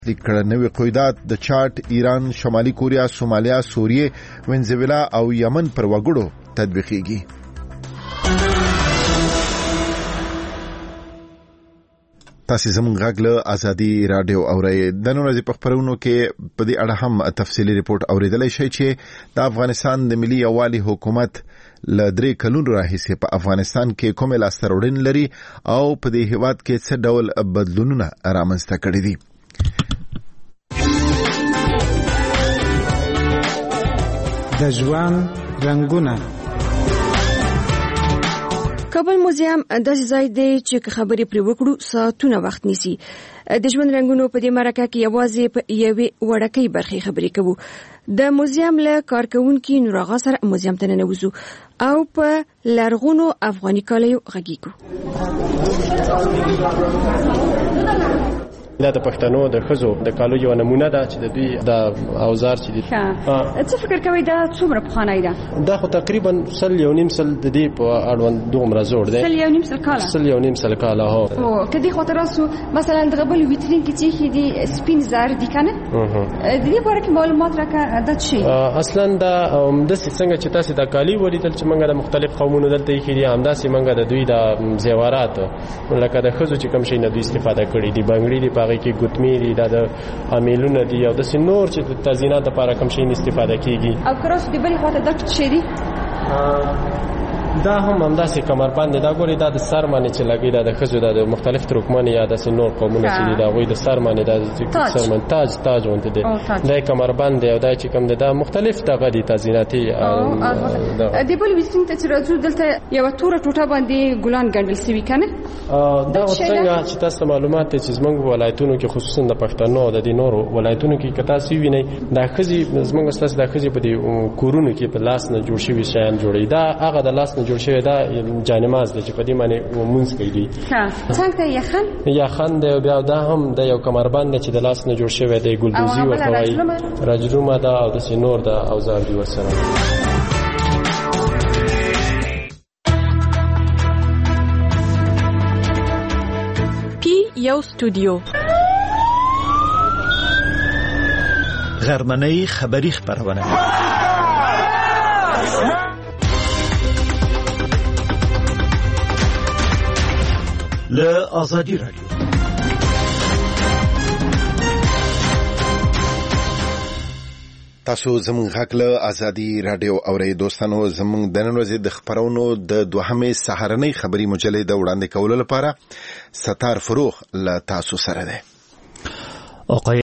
لیکړه نوې قیودات د چاټ، ایران، شمالي کوریا، سومالیا، سوریه، وینزویلا او یمن پر وګړو تطبیقېږي. تاسو زموږ غږ له ازادي رادیو اورئ. د نن ورځې په خبرونو کې په دې اړه هم تفصیلي ریپورت اوریدلای شئ چې د افغانستان د ملي یووالي حکومت له 3 کلونو راهیسې په افغانستان کې کومې لاسته راوړنې لري او په دې هیواد کې څه ډول بدلونونه رامنځته کړي دي. د ژوند رنگونه. کابل موزیم داسې ځای دی چې خبرې پرې وکړو ساعتونه وخت نیسي. د ژوند رنگونو په دې مرکه کې یوازې په یوې وړکۍ برخې خبرې کوو. د موزیم له کارکونکي نور آغا سره موزیم ته ننوځو او په لرغونو افغاني کالیو غږیږو. دا د پښتنو د ښځو د کالو یو نمونه ده چې د دوی د اوزار چې دي. څه فکر کوئ دا څومره پخوانی ده؟ دا خو تقریبا 1.5 د دې په اړوند دومره زوړ دی. 1.5 کاله. 1.5 کاله هو. او کدي خاطر راسو مثلا د غبل ویترین کې چې دي سپین زار دي کنه؟ د دې باره کې معلومات راکړه د شي. اصلا دا د څنګه چې تاسو د کالی ولیدل چې موږ د مختلف قومونو دلته کې دي همداسې موږ د دوی د زیورات لکه د ښځو چې کوم شي نه دوی استفاده کړي دي بنگړي دي کې ګوتمې دي د امیلونه دي او د سنور چې د تزیینات لپاره کوم شي استفاده کیږي. او کراس دی بل خاطر د څه دي دا هم همداسې کمربند دا ګوري دا د سر باندې چې لګي دا د خزو د مختلف ترکمن یا د سنور قومونه چې دا غوي د سر باندې د سر باندې تاج ونته دي دا کمربند او دا چې کوم دا مختلف دغه دي تزییناتي دی بل وسین ته چې راځو دلته یو توره ټوټه باندې ګلان ګنډل سوي کنه. دا څنګه چې تاسو معلومات چې زموږ ولایتونو کې خصوصا د پښتنو د نورو ولایتونو کې کتا سی ویني دا خزي زموږ استاد د خزي په دې کورونو کې په لاس نه جوړ شوی شیان جوړي دا هغه د لاس جوړ شوی دا جانماز دی چې په دې باندې مونږ کوي. څنګه یخن دی بیا دا هم د یو کمربند چې د لاس نه جوړ شوی دی ګلدوزي ورته وایي رجلومه دا او د سینور دا اوزار دی وسره. یو استودیو غرمنۍ خبری خبرونه له ازادي رادیو. تاسو زموږ غږ له ازادي رادیو اورئ. دوستانو زموږ د نن ورځې د خبرونو د دوهمې سهارنۍ خبري مجلې د وړاندې کولو لپاره ستار فروغ له تاسو سره ده.